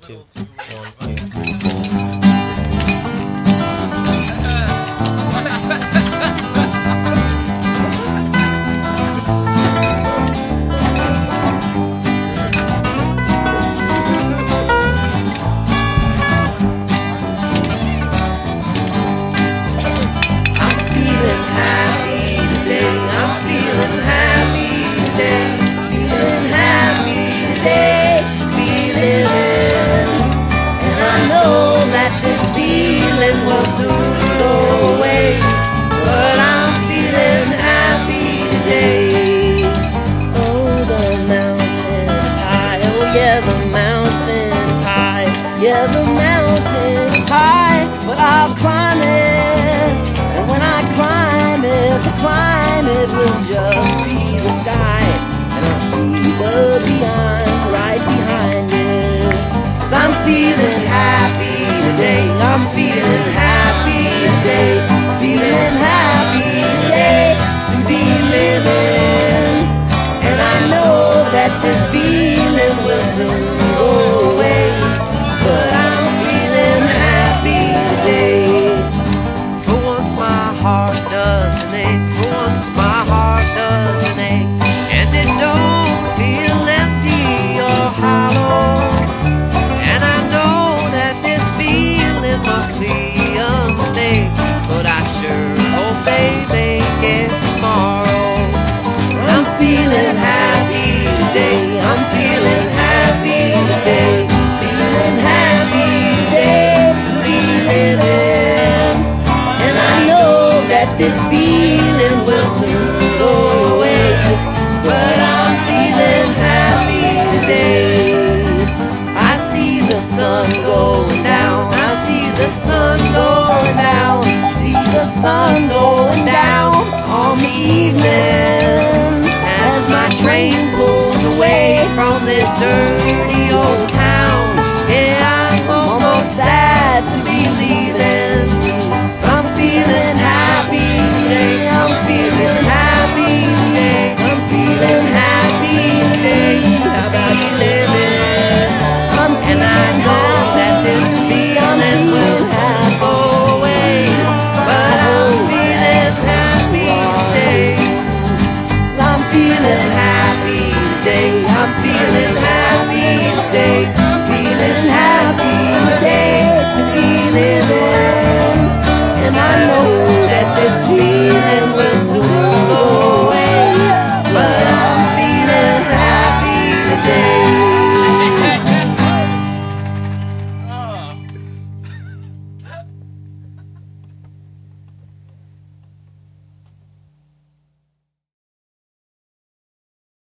two, one, two. Will soon go away, but I'm feeling happy today. Oh, the mountain's high, oh yeah, the mountain's high, yeah, the mountain's high, but I'll climb it, and when I climb it, the climb will just be the sky, and I'll see the beyond right behind it, 'cause I'm feeling happy today, I'm feeling happy today, feeling happy today to be living. And I know that this feeling will soon go away, but I'm feeling happy today. For once my heart doesn't ache, for once my heart doesn't ache, and it don't feel empty or hollow. And I know that this feeling must be a mistake, but I sure hope they make it tomorrow. 'Cause I'm feeling happy today, I'm feeling happy today, feeling happy today to be living. And I know that this feeling will soon go away, but I'm feeling happy today. I see the sun going down, I see the sun going down, see the sun going down on the evening, as my train pulls away from this dirty old